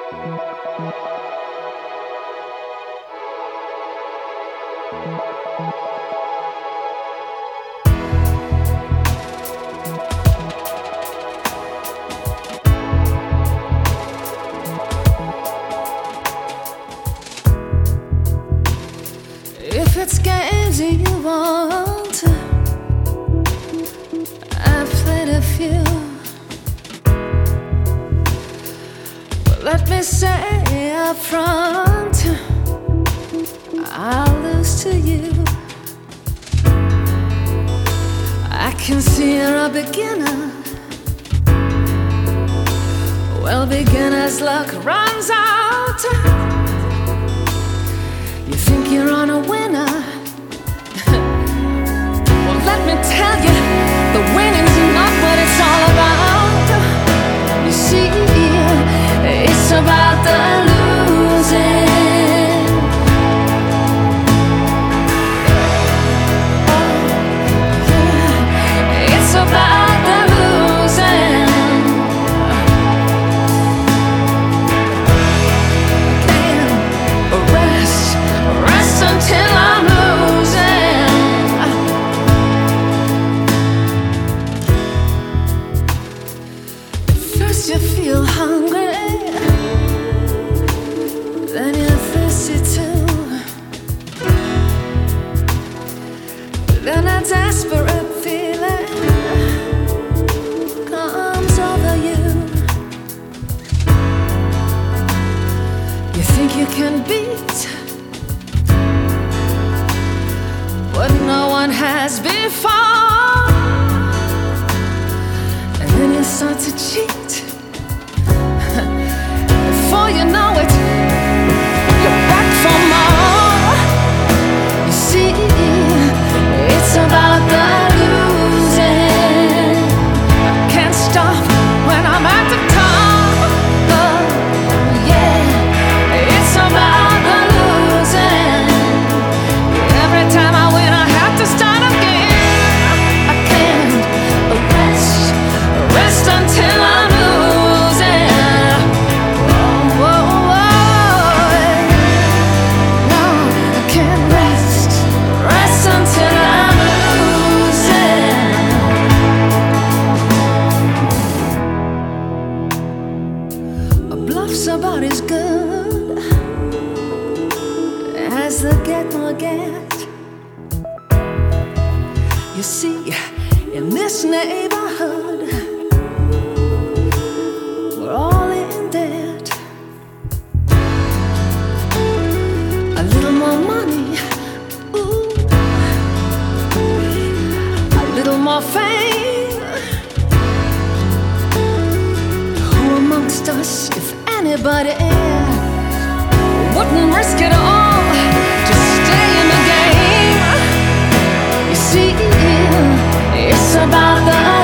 If it's games you want, I've played a few. But let me say up front, I'll lose to you. I can see you're a beginner. Well, beginner's luck runs out. You think you're on a winner. Well, let me tell you, the winning's not what it's all about. You see, it's about the losing. It's about the losing. Rest until I'm losing. First you feel hungry, then you're thirsty too. Then a desperate feeling comes over you. You think you can beat what no one has before, and then you start to cheat. Before you know it, you're back for more. You see, it's about the losing. I can't stop when I'm at the top. Oh, yeah, it's about the losing. Every time I win, I have to start again. I can't rest until I'm losing. Oh, oh, oh. No, I can't rest until I'm losing. A bluff's about as good as the get more get. You see, in this neighborhood, we're all in debt. A little more money, ooh, a little more fame. Who amongst us, if anybody, wouldn't risk it all to stay in the game? You see, it's about the